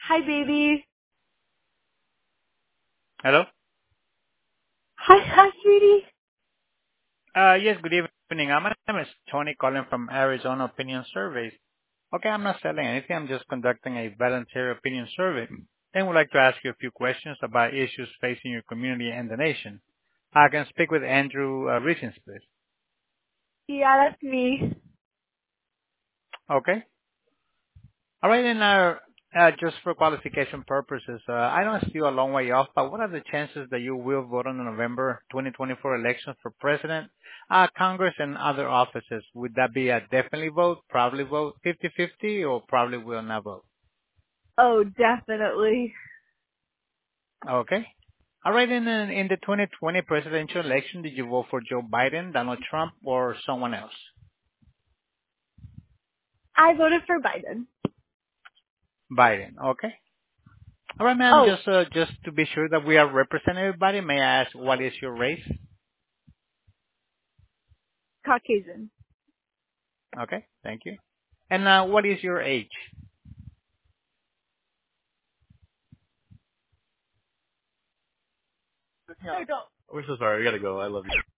Hi, baby. Hello? Hi, sweetie. Yes, good evening. My name is Tony calling from Arizona Opinion Surveys. Okay, I'm not selling anything. I'm just conducting a voluntary opinion survey and would like to ask you a few questions about issues facing your community and the nation. I can speak with Andrew Richens, please. Yeah, that's me. Okay? All right, and just for qualification purposes, I know it's still a long way off, but what are the chances that you will vote on the November 2024 election for president, Congress, and other offices? Would that be a definitely vote, probably vote, 50-50, or probably will not vote? Oh, definitely. Okay. All right, and then in the 2020 presidential election, did you vote for Joe Biden, Donald Trump, or someone else? I voted for Biden. Biden. Okay. All right, ma'am. Oh, Just to be sure that we are representing everybody, may I ask what is your race? Caucasian. Okay, thank you. And what is your age? No, don't. We're so sorry. We gotta go. I love you.